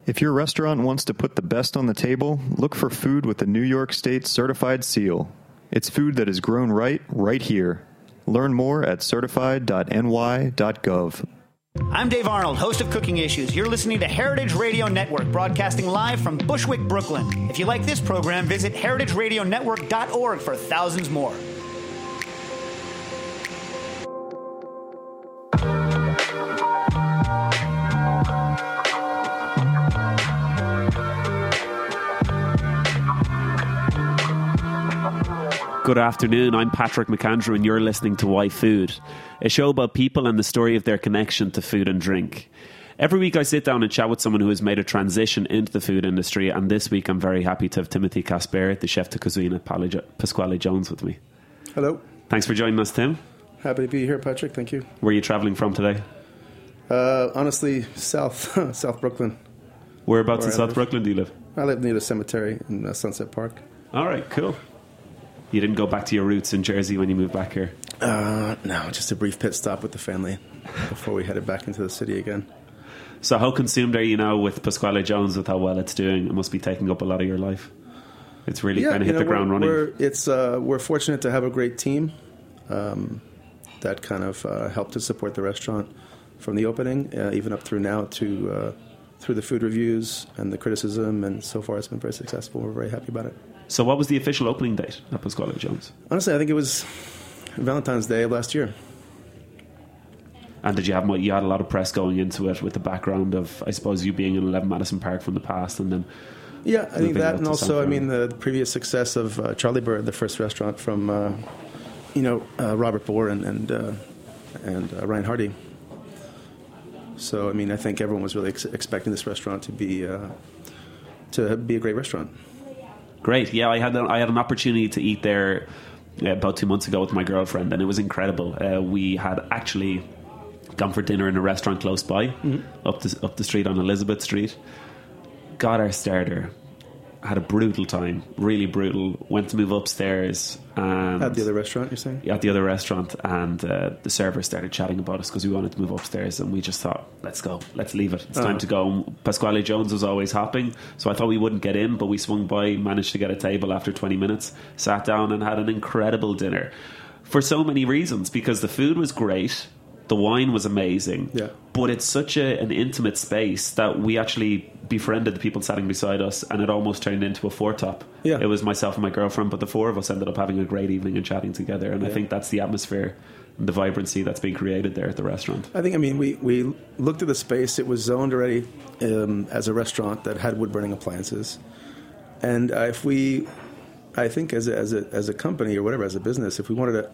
If your restaurant wants to put the best on the table, look for food with the New York State Certified Seal. It's food that is grown right here. Learn more at certified.ny.gov. I'm Dave Arnold, host of Cooking Issues. You're listening to Heritage Radio Network, broadcasting live from Bushwick, Brooklyn. If you like this program, visit heritageradionetwork.org for thousands more. Good afternoon, I'm Patrick McAndrew and you're listening to Why Food, a show about people and the story of their connection to food and drink. Every week I sit down and chat with someone who has made a transition into the food industry, and this week I'm very happy to have Timothy Casper, the chef de cuisine at Pasquale Jones, with me. Hello. Thanks for joining us, Tim. Happy to be here, Patrick. Thank you. Where are you travelling from today? Honestly, South Brooklyn. Whereabouts in South Brooklyn do you live? I live near the cemetery in Sunset Park. All right, cool. You didn't go back to your roots in Jersey when you moved back here? No, just a brief pit stop with the family before we headed back into the city again. So how consumed are you now with Pasquale Jones, with how well it's doing? It must be taking up a lot of your life. It's really kind of hit the ground running. We're fortunate to have a great team that kind of helped to support the restaurant from the opening, even up through now to through the food reviews and the criticism, and so far it's been very successful. We're very happy about it. So what was the official opening date at Pasquale Jones? Honestly, I think it was Valentine's Day of last year. And did you had a lot of press going into it with the background of, I suppose, you being in 11 Madison Park from the past, and then... Yeah, I think that, and also, the previous success of Charlie Bird, the first restaurant from, Robert Bohr and Ryan Hardy. So, I think everyone was really expecting this restaurant to be a great restaurant. Great, yeah. I had an opportunity to eat there about 2 months ago with my girlfriend, and it was incredible. We had actually gone for dinner in a restaurant close by, up the street on Elizabeth Street. Got our starter, had a brutal time, really brutal. Went to move upstairs and at the other restaurant, you're saying? Yeah, at the other restaurant, and the server started chatting about us because we wanted to move upstairs, and we just thought, let's go, let's leave it, it's time to go. Pasquale Jones was always hopping, so I thought we wouldn't get in, but we swung by, managed to get a table after 20 minutes, sat down and had an incredible dinner for so many reasons, because the food was great, the wine was amazing, but it's such an intimate space that we actually befriended the people sitting beside us, and it almost turned into a four-top. Yeah. It was myself and my girlfriend, but the four of us ended up having a great evening and chatting together, and I think that's the atmosphere and the vibrancy that's being created there at the restaurant. I think, we looked at the space. It was zoned already as a restaurant that had wood-burning appliances, and I think as a company or whatever, as a business, if we wanted to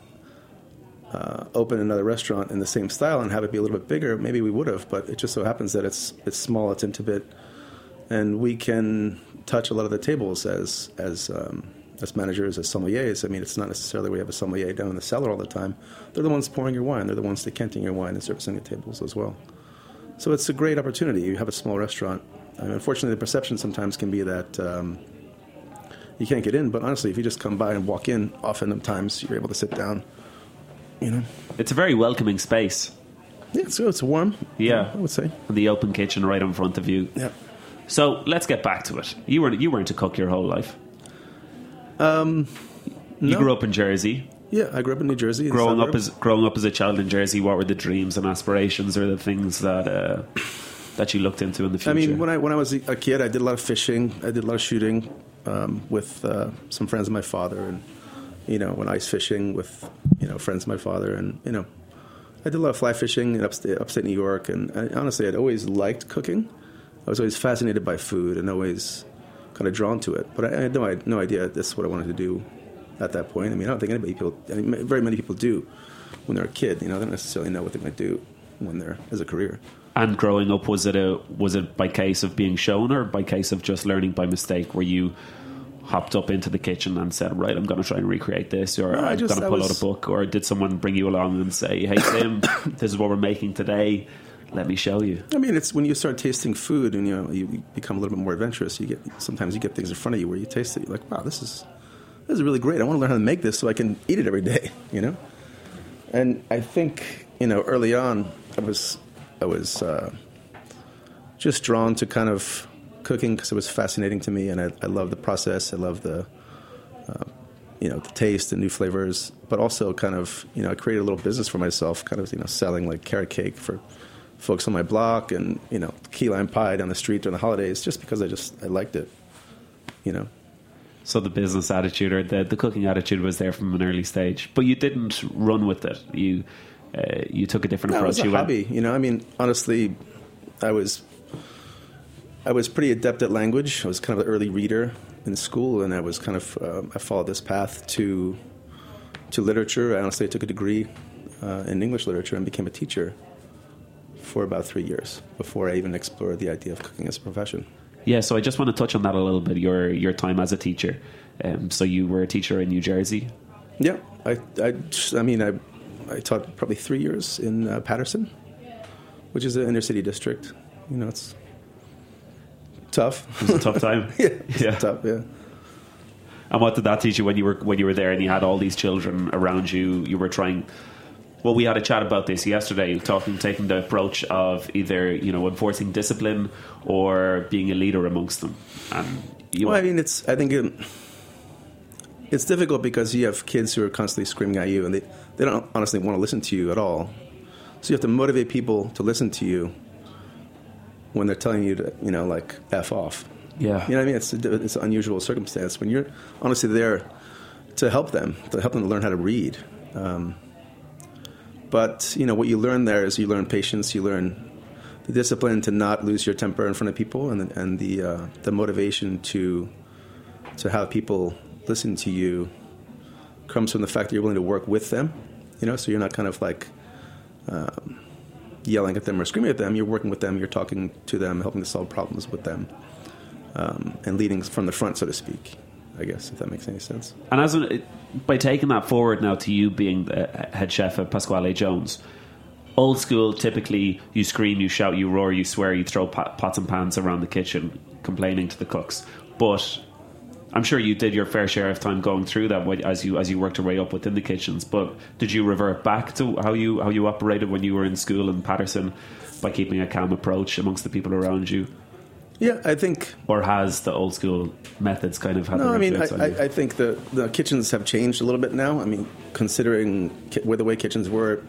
open another restaurant in the same style and have it be a little bit bigger, maybe we would have, but it just so happens that it's small, it's intimate, and we can touch a lot of the tables as managers, as sommeliers. It's not necessarily we have a sommelier down in the cellar all the time. They're the ones pouring your wine. They're the ones decanting your wine and servicing the tables as well. So it's a great opportunity. You have a small restaurant. Unfortunately, the perception sometimes can be that you can't get in, but honestly, if you just come by and walk in, oftentimes you're able to sit down. It's a very welcoming space. Yeah, it's warm. Yeah, I would say. And the open kitchen right in front of you. Yeah. So let's get back to it. You weren't a cook your whole life. No. You grew up in Jersey. Yeah, I grew up in New Jersey. Growing up as a child in Jersey, what were the dreams and aspirations, or the things that you looked into in the future? When I was a kid, I did a lot of fishing. I did a lot of shooting with some friends of my father, and when ice fishing with friends of my father, and I did a lot of fly fishing in upstate New York. And honestly, I'd always liked cooking. I was always fascinated by food and always kind of drawn to it. But I had no idea this is what I wanted to do at that point. I don't think very many people do when they're a kid. They don't necessarily know what they're going to do when they're as a career. And growing up, was it by case of being shown, or by case of just learning by mistake, where you hopped up into the kitchen and said, right, I'm going to try and recreate this, or I'm going to pull out a book, or did someone bring you along and say, hey Tim, this is what we're making today, let me show you? It's when you start tasting food and you become a little bit more adventurous. Sometimes you get things in front of you where you taste it, you're like, wow, this is really great. I want to learn how to make this so I can eat it every day. And I think early on I was just drawn to kind of cooking because it was fascinating to me, and I love the process. I love the the taste and new flavors, but also kind of I created a little business for myself, kind of selling like carrot cake for folks on my block, and key lime pie down the street during the holidays, just because I liked it. So the business attitude or the cooking attitude was there from an early stage, but you didn't run with it. You took a different approach. It was a hobby. Honestly, I was pretty adept at language. I was kind of an early reader in school, and I was kind of I followed this path to literature. Honestly, I took a degree in English literature and became a teacher for about 3 years before I even explored the idea of cooking as a profession. Yeah, so I just want to touch on that a little bit. Your time as a teacher. So you were a teacher in New Jersey. Yeah, I taught probably 3 years in Paterson, which is an inner city district. It's tough. It was a tough time. yeah, tough. Yeah. And what did that teach you when you were there and you had all these children around you? You were trying. Well, we had a chat about this yesterday, taking the approach of either enforcing discipline or being a leader amongst them. And I think it's difficult because you have kids who are constantly screaming at you, and they don't honestly want to listen to you at all. So you have to motivate people to listen to you when they're telling you to, like, F off. Yeah. You know what I mean? It's an unusual circumstance when you're honestly there to help them to learn how to read. But, what you learn there is you learn patience, you learn the discipline to not lose your temper in front of people, and the motivation to have people listen to you comes from the fact that you're willing to work with them, so you're not kind of like yelling at them or screaming at them. You're working with them, you're talking to them, helping to solve problems with them, and leading from the front, so to speak, I guess, if that makes any sense. And by taking that forward now to you being the head chef at Pasquale Jones, old school, typically you scream, you shout, you roar, you swear, you throw pots and pans around the kitchen complaining to the cooks. But I'm sure you did your fair share of time going through that as you worked your way up within the kitchens. But did you revert back to how you operated when you were in school in Paterson by keeping a calm approach amongst the people around you? Yeah, I think... Or has the old school methods kind of had... No, I think the kitchens have changed a little bit now. I mean, considering where the way kitchens were,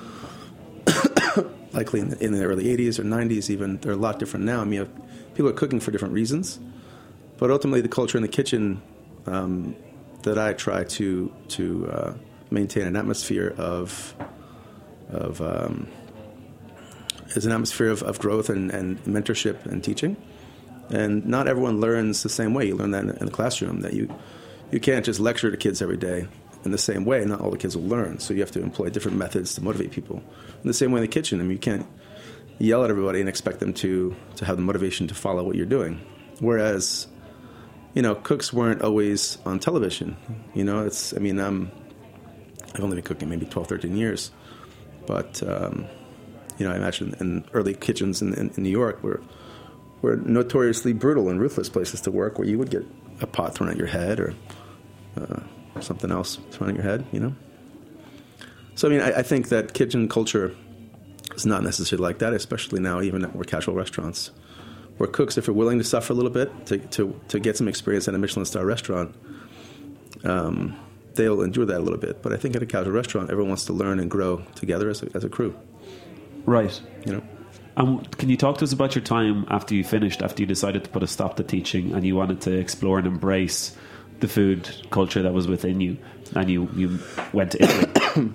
likely in the early 80s or 90s even, they're a lot different now. I mean, people are cooking for different reasons. But ultimately, the culture in the kitchen that I try to maintain an atmosphere is an atmosphere of growth and mentorship and teaching. And not everyone learns the same way. You learn that in the classroom, that you can't just lecture to kids every day in the same way. Not all the kids will learn. So you have to employ different methods to motivate people. In the same way in the kitchen, I mean, you can't yell at everybody and expect them to have the motivation to follow what you're doing. Whereas, cooks weren't always on television. I've only been cooking maybe 12, 13 years. But, I imagine in early kitchens in New York were notoriously brutal and ruthless places to work, where you would get a pot thrown at your head or something else thrown at your head, So, I think that kitchen culture is not necessarily like that, especially now, even at more casual restaurants, where cooks, if they're willing to suffer a little bit to get some experience at a Michelin star restaurant, they'll endure that a little bit. But I think at a casual restaurant, everyone wants to learn and grow together as a crew. Right. Can you talk to us about your time after you decided to put a stop to teaching and you wanted to explore and embrace the food culture that was within you, and you went to Italy?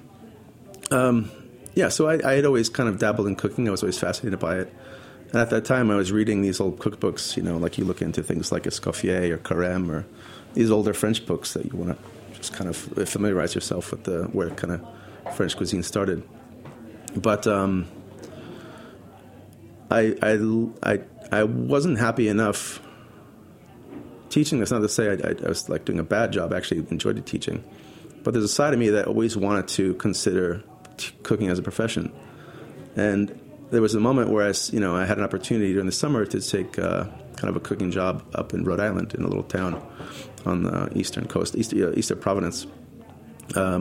So I had always kind of dabbled in cooking. I was always fascinated by it. And at that time, I was reading these old cookbooks, like you look into things like Escoffier or Carême, or these older French books that you want to just kind of familiarize yourself with where kind of French cuisine started. But I wasn't happy enough teaching. That's not to say I was like doing a bad job. I actually enjoyed the teaching. But there's a side of me that always wanted to consider cooking as a profession. And there was a moment where I had an opportunity during the summer to take kind of a cooking job up in Rhode Island in a little town on the eastern coast, east of Providence,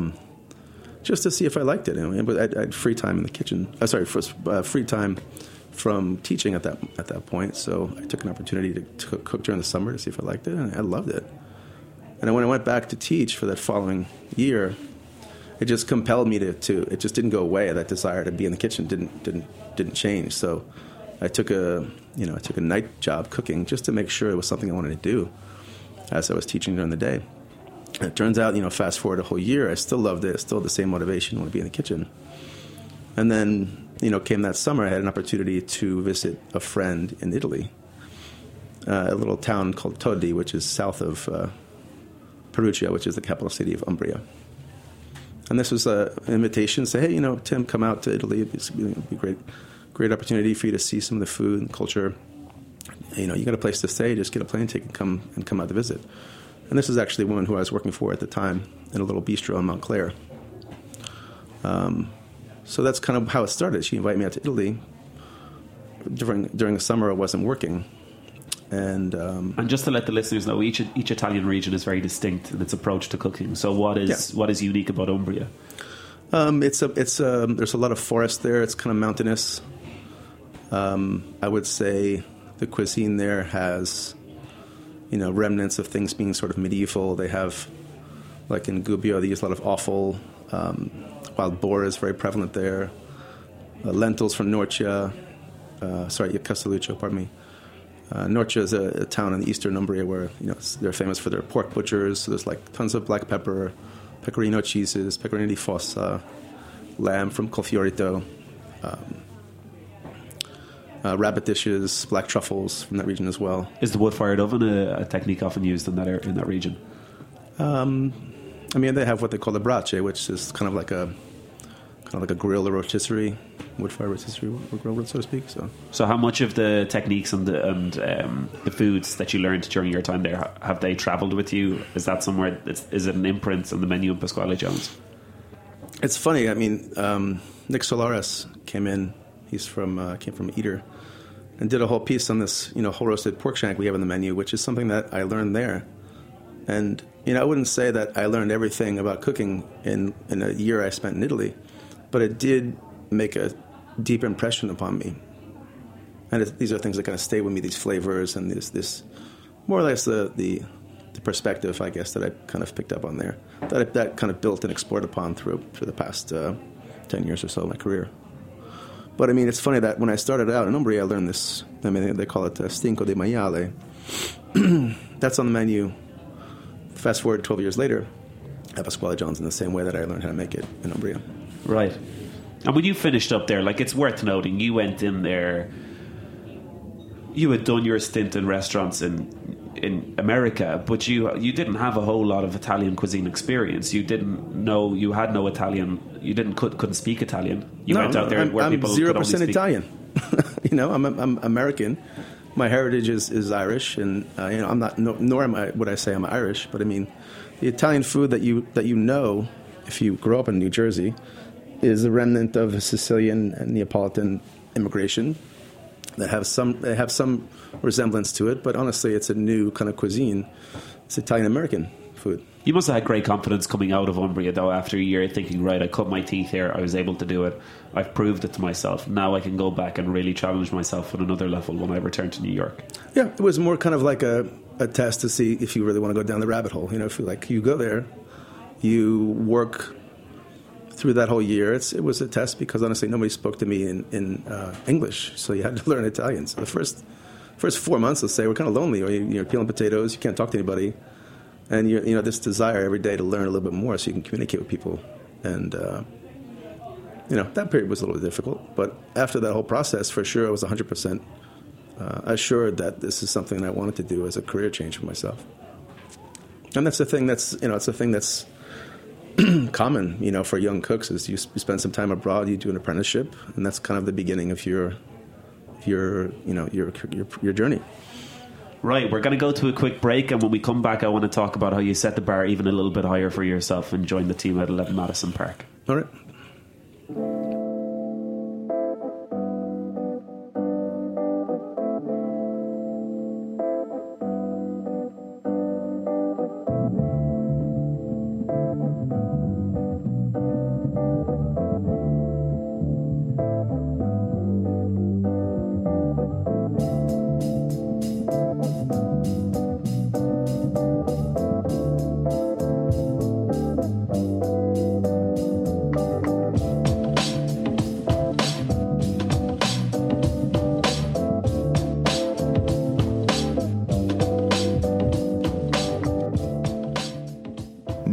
just to see if I liked it. But I had free time in the kitchen. Free time from teaching at that point. So I took an opportunity to cook during the summer to see if I liked it, and I loved it. And when I went back to teach for that following year, it just compelled me to it just didn't go away. That desire to be in the kitchen didn't change. So I took a night job cooking just to make sure it was something I wanted to do as I was teaching during the day. And it turns out, fast forward a whole year, I still loved it. Still the same motivation to be in the kitchen. And then, came that summer, I had an opportunity to visit a friend in Italy, a little town called Todi, which is south of Perugia, which is the capital city of Umbria. And this was an invitation to say, hey, Tim, come out to Italy. It'd be a great opportunity for you to see some of the food and culture. You got a place to stay, just get a plane ticket and come out to visit. And this is actually a woman who I was working for at the time in a little bistro in Montclair. So that's kind of how it started. She invited me out to Italy. During the summer, I wasn't working. And just to let the listeners know, each Italian region is very distinct in its approach to cooking. So what is unique about Umbria? There's a lot of forest there. It's kind of mountainous. I would say the cuisine there has, remnants of things being sort of medieval. They have, like in Gubbio, they use a lot of offal. Wild boar is very prevalent there. Lentils from Norcia. Castelluccio, pardon me. Norcia is a town in the eastern Umbria where they're famous for their pork butchers. So there's like tons of black pepper, pecorino cheeses, pecorino di fossa, lamb from Colfiorito, rabbit dishes, black truffles from that region as well. Is the wood-fired oven a technique often used in that region? They have what they call the brace, which is kind of like a grill or rotisserie, wood-fired rotisserie or grill, so to speak. So how much of the techniques and the foods that you learned during your time there, have they travelled with you? Is that somewhere? Is it an imprint on the menu of Pasquale Jones? It's funny. Nick Solares came in. He's came from Eater, and did a whole piece on this, whole roasted pork shank we have on the menu, which is something that I learned there. And I wouldn't say that I learned everything about cooking in a year I spent in Italy, but it did make a deep impression upon me. And these are things that kind of stay with me, these flavors and this more or less the perspective, I guess, that I kind of picked up on there, that kind of built and explored upon through the past 10 years or so of my career. But it's funny that when I started out in Umbria, I learned this. They call it stinco di maiale. That's on the menu. Fast forward 12 years later, at Pasquale Jones in the same way that I learned how to make it in Umbria. Right. And when you finished up there, it's worth noting, you went in there, you had done your stint in restaurants in America, but you didn't have a whole lot of Italian cuisine experience. You didn't know, you had no Italian, you couldn't speak Italian. You went out there where people could only speak. I'm 0% Italian. I'm American. My heritage is Irish, and I'm not. Nor am I. Would I say I'm Irish? But the Italian food that you know, if you grew up in New Jersey, is a remnant of Sicilian and Neapolitan immigration. They have some resemblance to it, but honestly, it's a new kind of cuisine. It's Italian American food. You must have had great confidence coming out of Umbria, though, after a year, thinking, right, I cut my teeth here, I was able to do it, I've proved it to myself. Now I can go back and really challenge myself at another level when I return to New York. Yeah, it was more kind of like a test to see if you really want to go down the rabbit hole. If you go there, you work through that whole year. It was a test because honestly, nobody spoke to me in English, so you had to learn Italian. So the first 4 months, let's say, were kind of lonely. Or you're peeling potatoes, you can't talk to anybody. And this desire every day to learn a little bit more so you can communicate with people. And, that period was a little difficult. But after that whole process, for sure, I was 100% assured that this is something that I wanted to do as a career change for myself. And that's the thing it's a thing that's common, for young cooks is you spend some time abroad, you do an apprenticeship, and that's kind of the beginning of your journey. Right, we're going to go to a quick break, and when we come back, I want to talk about how you set the bar even a little bit higher for yourself and join the team at 11 Madison Park. All right.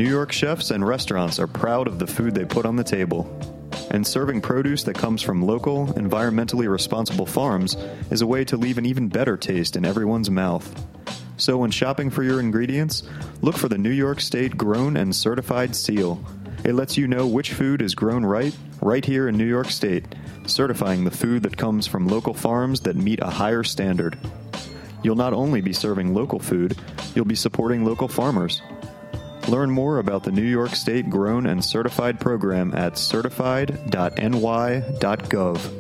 New York chefs and restaurants are proud of the food they put on the table. And serving produce that comes from local, environmentally responsible farms is a way to leave an even better taste in everyone's mouth. So when shopping for your ingredients, look for the New York State Grown and Certified seal. It lets you know which food is grown right here in New York State, certifying the food that comes from local farms that meet a higher standard. You'll not only be serving local food, you'll be supporting local farmers. Learn more about the New York State Grown and Certified program at certified.ny.gov.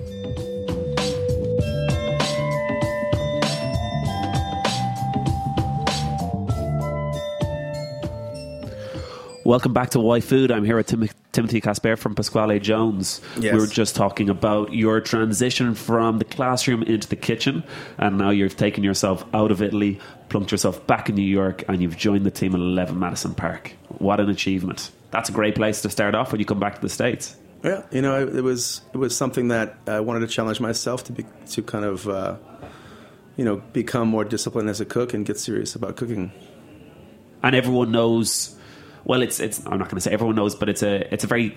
Welcome back to Why Food. I'm here with Timothy Casper from Pasquale Jones. Yes. We were just talking about your transition from the classroom into the kitchen, and now you've taken yourself out of Italy, plunked yourself back in New York, and you've joined the team at 11 Madison Park. What an achievement. That's a great place to start off when you come back to the States. Yeah, it was something that I wanted to challenge myself to kind of become more disciplined as a cook and get serious about cooking. And everyone knows. Well, it's. I'm not going to say everyone knows, but it's a very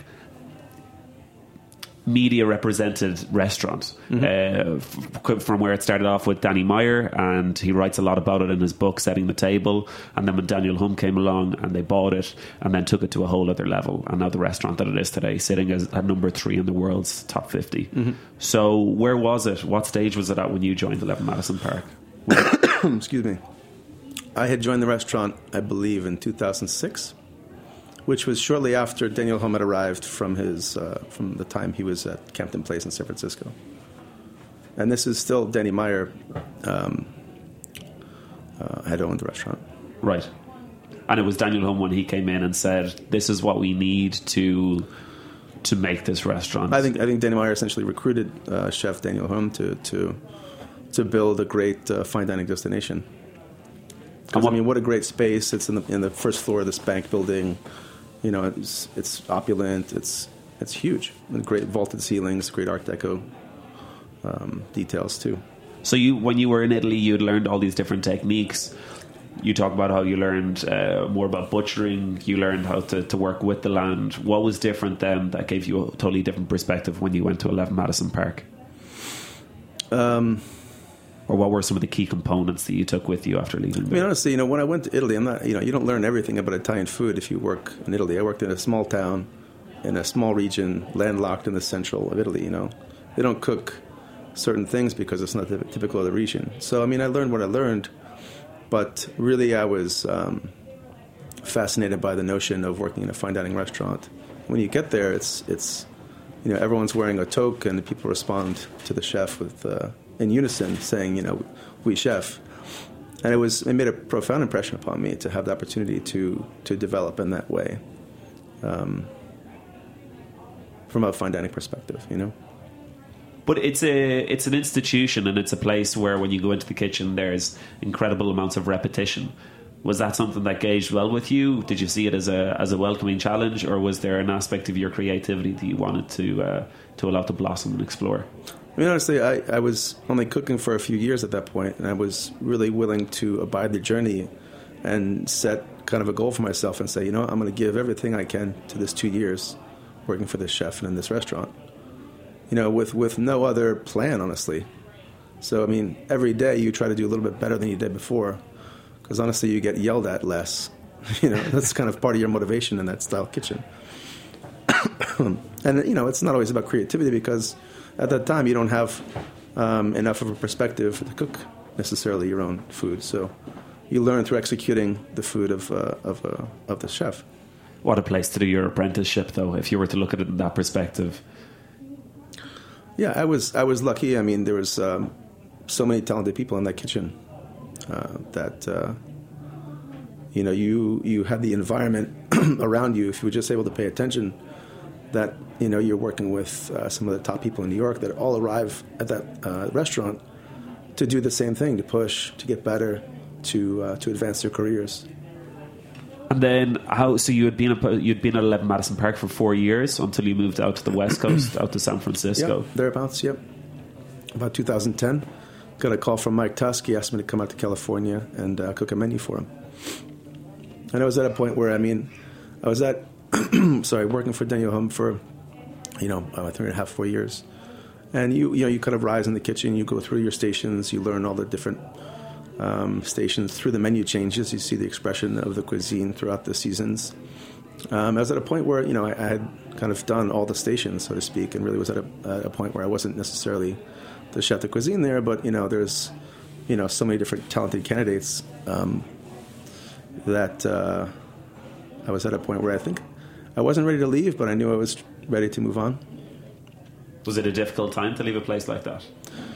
media represented restaurant. From where it started off with Danny Meyer, and he writes a lot about it in his book Setting the Table. And then when Daniel Humm came along and they bought it and then took it to a whole other level, and now the restaurant that it is today, sitting as at number 3 in the world's top 50. So where was it? What stage was it at when you joined 11 Madison Park? Excuse me. I had joined the restaurant, I believe, in 2006. Which was shortly after Daniel Humm had arrived from the time he was at Campton Place in San Francisco. And this is still Danny Meyer had owned the restaurant. Right. And it was Daniel Humm when he came in and said, this is what we need to make this restaurant. I think Danny Meyer essentially recruited Chef Daniel Humm to build a great fine dining destination. Because, what a great space. It's in the first floor of this bank building. It's opulent. It's huge. And great vaulted ceilings, great Art Deco details too. So when you were in Italy, you'd learned all these different techniques. You talk about how you learned more about butchering. You learned how to work with the land. What was different then that gave you a totally different perspective when you went to 11 Madison Park? Or what were some of the key components that you took with you after leaving? Honestly, when I went to Italy, I'm not, you don't learn everything about Italian food if you work in Italy. I worked in a small town, in a small region, landlocked in the central of Italy, They don't cook certain things because it's not typical of the region. So, I learned what I learned, but really I was fascinated by the notion of working in a fine dining restaurant. When you get there, it's everyone's wearing a toque and people respond to the chef with... in unison, saying, "We chef," and it made a profound impression upon me to have the opportunity to develop in that way, from a fine dining perspective, But it's an institution, and it's a place where when you go into the kitchen, there's incredible amounts of repetition. Was that something that gauged well with you? Did you see it as a welcoming challenge, or was there an aspect of your creativity that you wanted to allow to blossom and explore? Honestly, I was only cooking for a few years at that point, and I was really willing to abide the journey and set kind of a goal for myself and say, I'm going to give everything I can to this 2 years working for this chef and in this restaurant, with no other plan, honestly. So, every day you try to do a little bit better than you did before, because honestly, you get yelled at less. That's kind of part of your motivation in that style kitchen. And, it's not always about creativity because... at that time, you don't have enough of a perspective to cook necessarily your own food. So you learn through executing the food of the chef. What a place to do your apprenticeship, though, if you were to look at it in that perspective. Yeah, I was lucky. There was so many talented people in that kitchen that you had the environment around you. If you were just able to pay attention, that you're working with some of the top people in New York that all arrive at that restaurant to do the same thing, to push, to get better, to advance their careers. And then so you'd been at 11 Madison Park for 4 years until you moved out to the West Coast, out to San Francisco. Yeah, thereabouts. Yep. About 2010, got a call from Mike Tusk. He asked me to come out to California and cook a menu for him. And I was at a point where I was at working for Daniel Hum for 3.5, 4 years, and you kind of rise in the kitchen. You go through your stations. You learn all the different stations through the menu changes. You see the expression of the cuisine throughout the seasons. I was at a point where I had kind of done all the stations, so to speak, and really was at a point where I wasn't necessarily the chef de cuisine there, but there's so many different talented candidates that I was at a point where I think I wasn't ready to leave, but I knew I was ready to move on. Was it a difficult time to leave a place like that?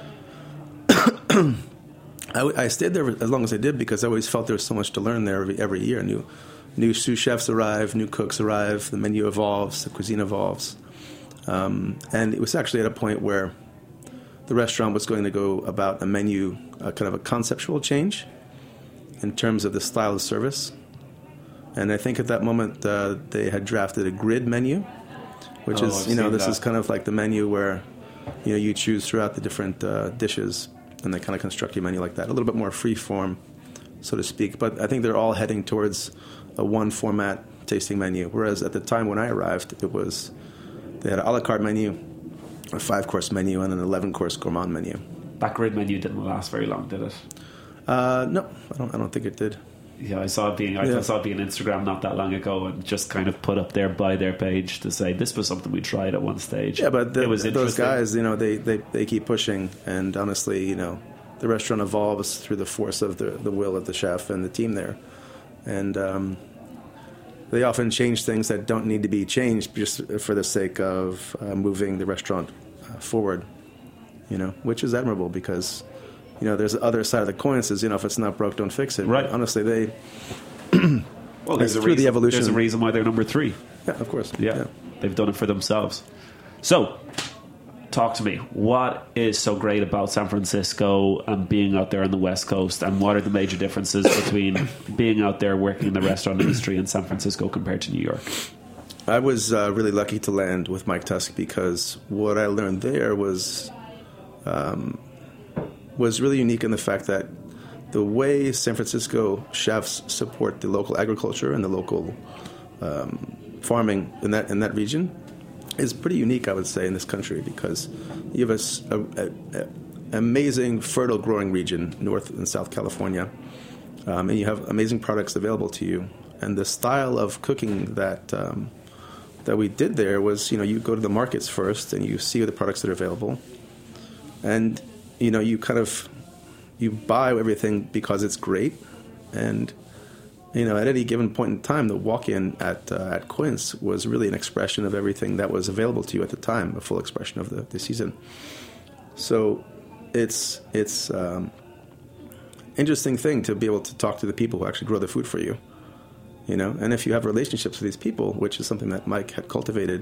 I stayed there as long as I did because I always felt there was so much to learn there every year. New sous chefs arrive, new cooks arrive, the menu evolves, the cuisine evolves. And it was actually at a point where the restaurant was going to go about a menu, kind of a conceptual change in terms of the style of service. And I think at that moment they had drafted a grid menu, which is, is kind of like the menu where, you choose throughout the different dishes, and they kind of construct your menu like that, a little bit more free form, so to speak. But I think they're all heading towards a one format tasting menu, whereas at the time when I arrived, they had an a la carte menu, a 5-course menu, and an 11-course gourmand menu. That grid menu didn't last very long, did it? No, I don't think it did. Yeah, I saw it being on Instagram not that long ago, and just kind of put up there by their page to say this was something we tried at one stage. Yeah, but those guys, they keep pushing, and honestly, the restaurant evolves through the force of the will of the chef and the team there, and they often change things that don't need to be changed just for the sake of moving the restaurant forward, which is admirable because, there's the other side of the coin says, if it's not broke, don't fix it. Right. But honestly, they... well, there's the evolution. There's a reason why they're number 3. Yeah, of course. Yeah. They've done it for themselves. So, talk to me. What is so great about San Francisco and being out there on the West Coast, and what are the major differences between being out there working in the restaurant industry in San Francisco compared to New York? I was really lucky to land with Mike Tusk because what I learned there was really unique in the fact that the way San Francisco chefs support the local agriculture and the local farming in that region is pretty unique, I would say, in this country, because you have an amazing fertile growing region, North and South California, and you have amazing products available to you. And the style of cooking that we did there was, you go to the markets first and you see the products that are available, and you buy everything because it's great, and at any given point in time, the walk-in at Quince was really an expression of everything that was available to you at the time, a full expression of the season. So it's interesting thing to be able to talk to the people who actually grow the food for you, and if you have relationships with these people, which is something that Mike had cultivated,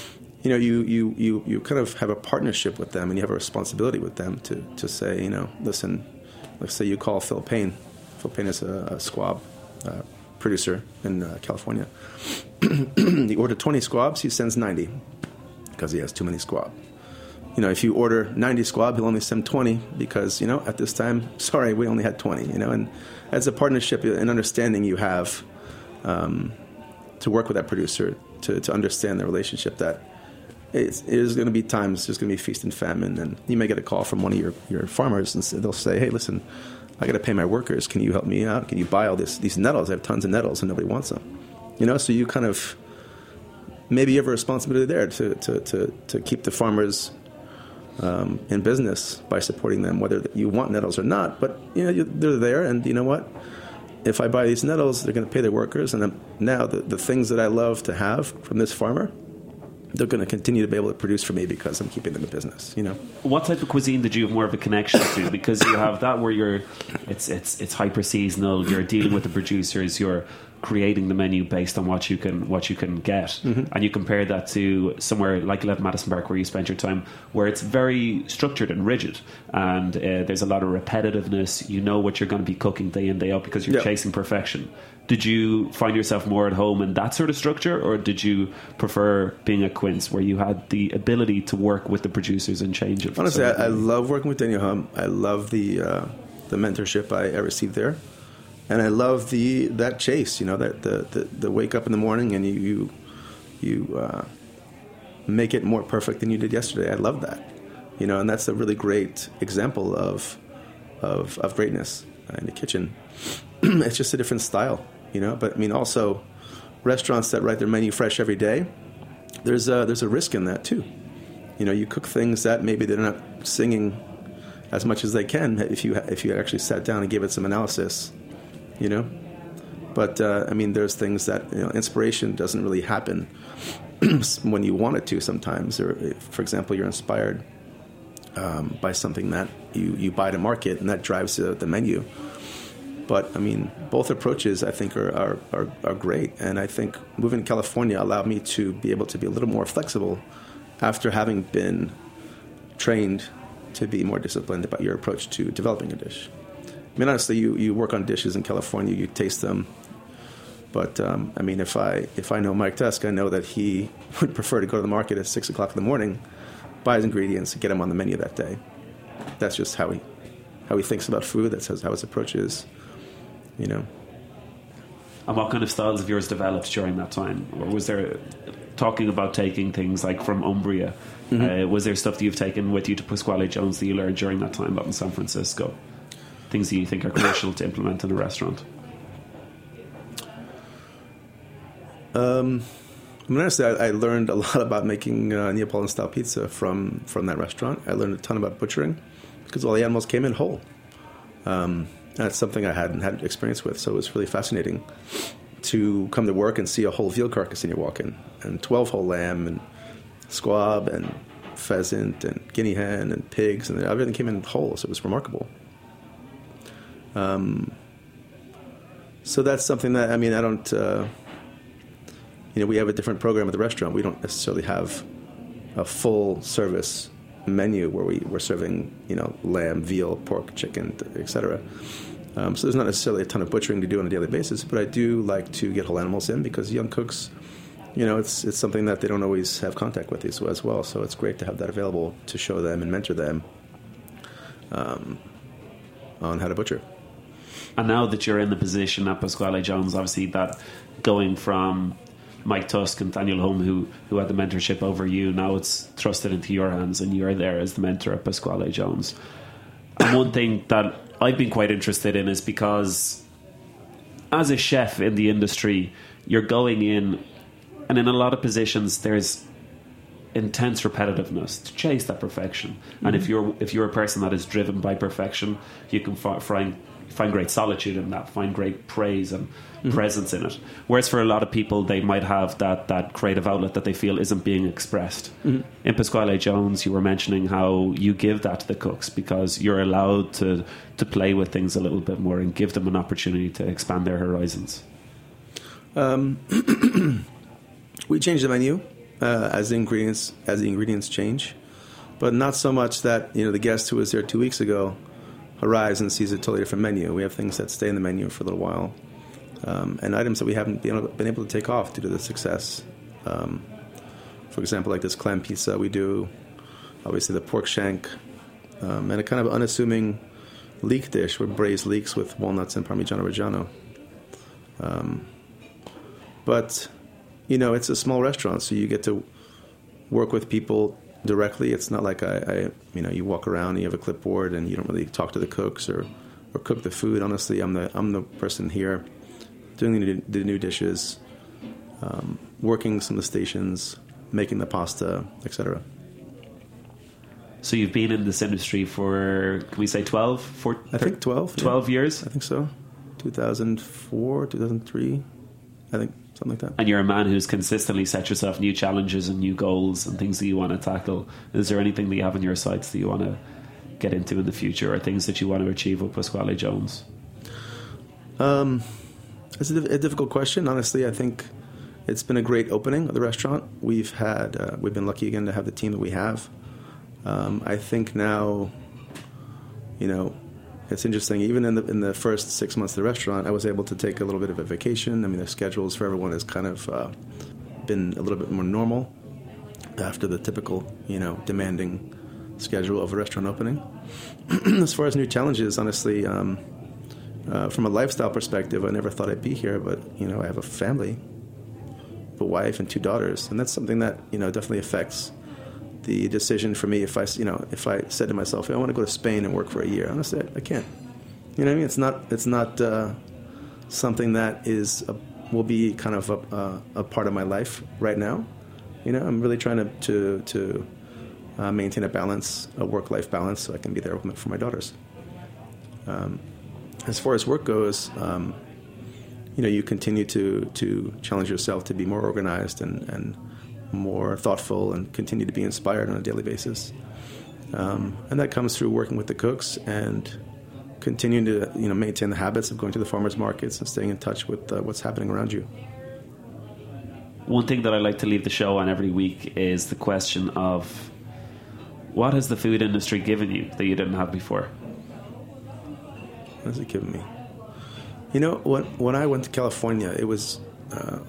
you kind of have a partnership with them, and you have a responsibility with them to say, listen, let's say you call Phil Payne. Phil Payne is a squab producer in California. You order 20 squabs, he sends 90 because he has too many squab. If you order 90 squab, he'll only send 20 because, at this time, sorry, we only had 20, and as a partnership and understanding you have to work with that producer to understand the relationship that it is going to be times, there's going to be feast and famine, and you may get a call from one of your farmers, and they'll say, hey, listen, I got to pay my workers. Can you help me out? Can you buy all these nettles? I have tons of nettles, and nobody wants them. So you kind of maybe you have a responsibility there to keep the farmers in business by supporting them, whether you want nettles or not. But they're there, and you know what? If I buy these nettles, they're going to pay their workers, and now the things that I love to have from this farmer, they're going to continue to be able to produce for me because I'm keeping them in business. What type of cuisine did you have more of a connection to? Because you have that where it's hyper seasonal. You're dealing with the producers. You're creating the menu based on what you can get, mm-hmm. and you compare that to somewhere like 11 Madison Park where you spent your time, where it's very structured and rigid, and there's a lot of repetitiveness. You know what you're going to be cooking day in, day out because you're chasing perfection. Did you find yourself more at home in that sort of structure, or did you prefer being at Quince where you had the ability to work with the producers and change it? Honestly, I love working with Daniel Hum. I love the mentorship I received there. And I love that chase, that the wake up in the morning and you make it more perfect than you did yesterday. I love that, and that's a really great example of greatness in the kitchen. It's just a different style, But I mean, also restaurants that write their menu fresh every day, there's a risk in that too. You cook things that maybe they're not singing as much as they can if you actually sat down and gave it some analysis. But I mean, there's things that inspiration doesn't really happen when you want it to sometimes. Or, for example, you're inspired by something that you buy to market, and that drives the menu. But I mean, both approaches I think are great, and I think moving to California allowed me to be able to be a little more flexible after having been trained to be more disciplined about your approach to developing a dish. I mean, honestly, you work on dishes in California, you taste them. But, I mean, if I know Mike Tusk, I know that he would prefer to go to the market at 6 o'clock in the morning, buy his ingredients, and get them on the menu that day. That's just how he thinks about food. That's how his approach is, And what kind of styles of yours developed during that time? Or was there, talking about taking things like from Umbria, was there stuff that you've taken with you to Pasquale Jones that you learned during that time up in San Francisco? Things that you think are crucial to implement in a restaurant? I mean, honestly, I learned a lot about making Neapolitan-style pizza from that restaurant. I learned a ton about butchering because all the animals came in whole. That's something I hadn't had experience with, so it was really fascinating to come to work and see a whole veal carcass in your walk-in, and 12 whole lamb, and squab, and pheasant, and guinea hen, and pigs, and everything came in whole, so it was remarkable. So that's something that, I mean, I don't... we have a different program at the restaurant. We don't necessarily have a full service menu where we're serving, lamb, veal, pork, chicken, etc. So there's not necessarily a ton of butchering to do on a daily basis, but I do like to get whole animals in because young cooks, it's something that they don't always have contact with as well. So it's great to have that available to show them and mentor them on how to butcher. And now that you're in the position at Pasquale Jones, obviously that going from Mike Tusk and Daniel Humm, who had the mentorship over you, now it's thrusted into your hands and you're there as the mentor at Pasquale Jones. And one thing that I've been quite interested in is because as a chef in the industry, you're going in, and in a lot of positions there's intense repetitiveness to chase that perfection. And if you're a person that is driven by perfection, you can find great solitude in that, find great praise and presence in it. Whereas for a lot of people, they might have that creative outlet that they feel isn't being expressed. In Pasquale Jones, you were mentioning how you give that to the cooks because you're allowed to play with things a little bit more and give them an opportunity to expand their horizons. We change the menu as the ingredients change, but not so much that the guest who was there 2 weeks ago arrives and sees a totally different menu. We have things that stay in the menu for a little while, and items that we haven't been able to take off due to the success. For example, like this clam pizza, we do obviously the pork shank and a kind of unassuming leek dish with braised leeks with walnuts and Parmigiano Reggiano. But it's a small restaurant, so you get to work with people directly. It's not like you walk around and you have a clipboard and you don't really talk to the cooks or cook the food. Honestly, I'm the person here doing the new dishes, working some of the stations, making the pasta, etc. So you've been in this industry for, can we say 12? I think 12. 12 years? I think so. 2004, 2003, I think. Something like that. And you're a man who's consistently set yourself new challenges and new goals and things that you want to tackle. Is there anything that you have in your sights that you want to get into in the future, or things that you want to achieve with Pasquale Jones? It's a difficult question. Honestly, I think it's been a great opening of the restaurant. We've been lucky again to have the team that we have. I think now, it's interesting. Even in the first 6 months of the restaurant, I was able to take a little bit of a vacation. I mean, the schedules for everyone has kind of been a little bit more normal after the typical, demanding schedule of a restaurant opening. As far as new challenges, honestly, From a lifestyle perspective, I never thought I'd be here, but, I have a family, a wife and 2 daughters, and that's something that, definitely affects the decision for me. If I said to myself, hey, I want to go to Spain and work for a year, honestly, I can't. You know what I mean? It's not something that will be kind of a part of my life right now. I'm really trying to maintain a balance, a work-life balance, so I can be there for my daughters. As far as work goes, you continue to challenge yourself to be more organized and more thoughtful, and continue to be inspired on a daily basis. And that comes through working with the cooks and continuing to maintain the habits of going to the farmers markets and staying in touch with what's happening around you. One thing that I like to leave the show on every week is the question of, what has the food industry given you that you didn't have before? What has it given me? When I went to California, it was an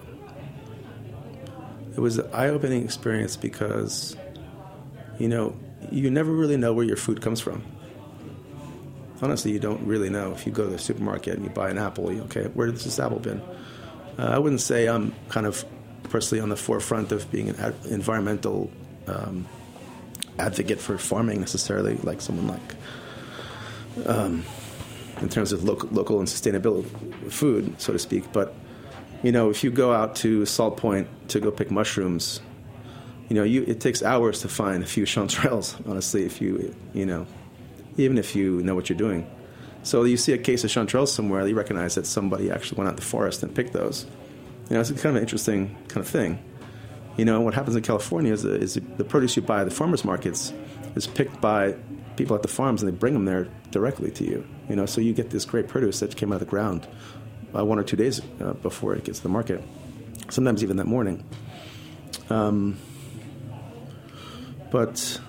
eye-opening experience because, you never really know where your food comes from. Honestly, you don't really know. If you go to the supermarket and you buy an apple, where has this apple been? I wouldn't say I'm kind of personally on the forefront of being an environmental advocate for farming necessarily, like someone like, in terms of local and sustainable food, so to speak. But, if you go out to Salt Point to go pick mushrooms, it takes hours to find a few chanterelles, honestly, even if you know what you're doing. So you see a case of chanterelles somewhere, you recognize that somebody actually went out in the forest and picked those. It's kind of an interesting kind of thing. What happens in California is the produce you buy at the farmers markets is picked by people at the farms, and they bring them there directly to you. So you get this great produce that came out of the ground 1 or 2 days before it gets to the market, sometimes even that morning. But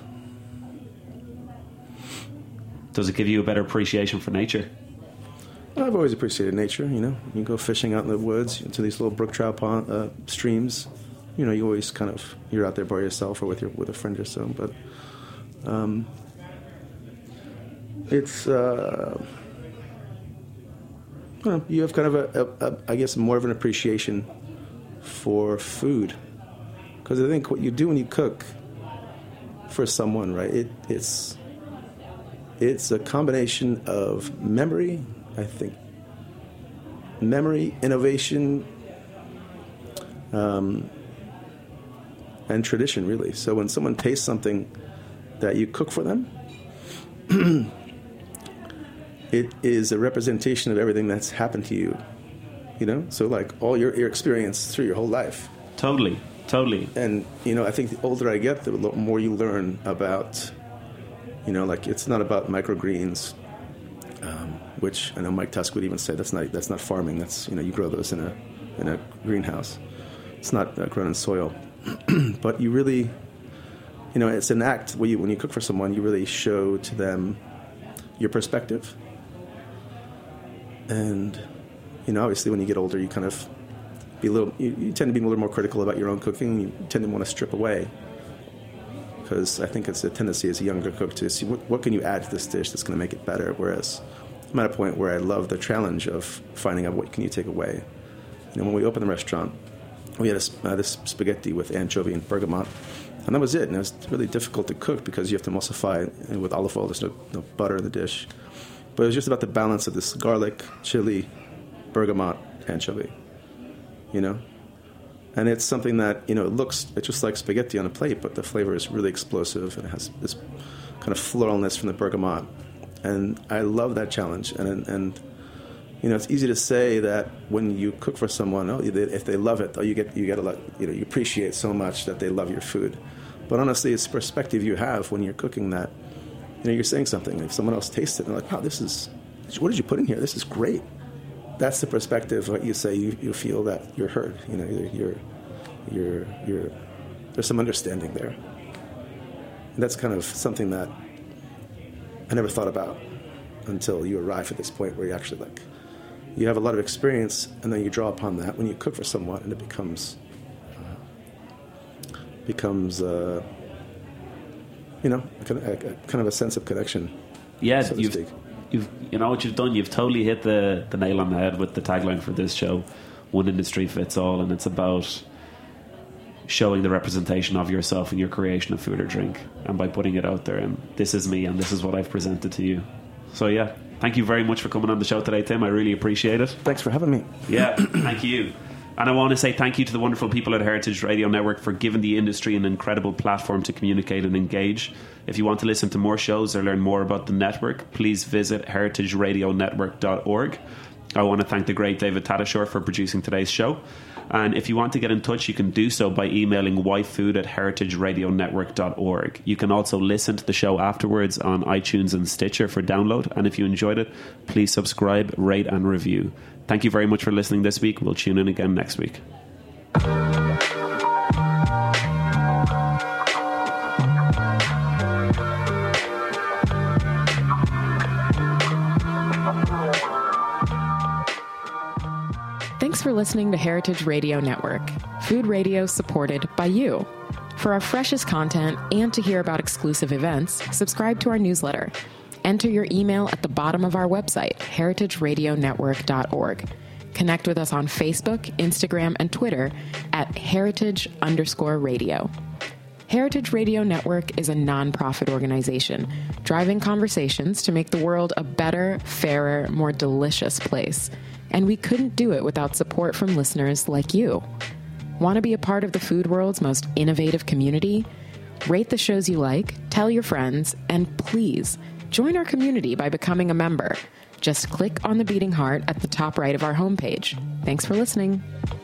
does it give you a better appreciation for nature? I've always appreciated nature. You go fishing out in the woods into these little brook trout streams. You always you're out there by yourself or with a friend or so. But it's you have kind of I guess more of an appreciation for food, because I think what you do when you cook for someone, right? It's a combination of memory, I think. Memory, innovation, and tradition, really. So when someone tastes something that you cook for them, it is a representation of everything that's happened to you. So like all your experience through your whole life. Totally. And, I think the older I get, the more you learn about, like it's not about microgreens, which I know Mike Tusk would even say that's not farming. That's, you grow those in a greenhouse. It's not grown in soil. But you really, it's an act where when you cook for someone, you really show to them your perspective. And, obviously when you get older, you kind of you tend to be a little more critical about your own cooking. You tend to want to strip away, because I think it's a tendency as a younger cook to see what can you add to this dish that's going to make it better. Whereas I'm at a point where I love the challenge of finding out what can you take away. When we opened the restaurant, we had this spaghetti with anchovy and bergamot, and that was it. And it was really difficult to cook because you have to emulsify it with olive oil. There's no butter in the dish. But it was just about the balance of this garlic, chili, bergamot, anchovy. And it's something that, it's just like spaghetti on a plate, but the flavor is really explosive, and it has this kind of floralness from the bergamot. And I love that challenge. And it's easy to say that when you cook for someone, if they love it, you get a lot, you appreciate so much that they love your food. But honestly, it's perspective you have when you're cooking that. You're saying something. If someone else tastes it, they're like, wow, what did you put in here? This is great. That's the perspective. What you say, you feel that you're heard. You're there's some understanding there. And that's kind of something that I never thought about until you arrive at this point where you actually you have a lot of experience, and then you draw upon that when you cook for someone, and it becomes kind of a sense of connection. Yeah, so to speak. you know what you've done? You've totally hit the nail on the head with the tagline for this show, One Industry Fits All, and it's about showing the representation of yourself in your creation of food or drink, and by putting it out there, and this is me and this is what I've presented to you. So yeah, thank you very much for coming on the show today, Tim. I really appreciate it. Thanks for having me. Yeah, thank you. And I want to say thank you to the wonderful people at Heritage Radio Network for giving the industry an incredible platform to communicate and engage. If you want to listen to more shows or learn more about the network, please visit heritageradionetwork.org. I want to thank the great David Tadashore for producing today's show. And if you want to get in touch, you can do so by emailing whyfood@heritageradionetwork.org. You can also listen to the show afterwards on iTunes and Stitcher for download. And if you enjoyed it, please subscribe, rate and review. Thank you very much for listening this week. We'll tune in again next week. Thanks for listening to Heritage Radio Network, food radio supported by you. For our freshest content and to hear about exclusive events, subscribe to our newsletter. Enter your email at the bottom of our website, heritageradionetwork.org. Connect with us on Facebook, Instagram, and Twitter at heritage_radio. Heritage Radio Network is a nonprofit organization driving conversations to make the world a better, fairer, more delicious place. And we couldn't do it without support from listeners like you. Want to be a part of the food world's most innovative community? Rate the shows you like, tell your friends, and please join our community by becoming a member. Just click on the beating heart at the top right of our homepage. Thanks for listening.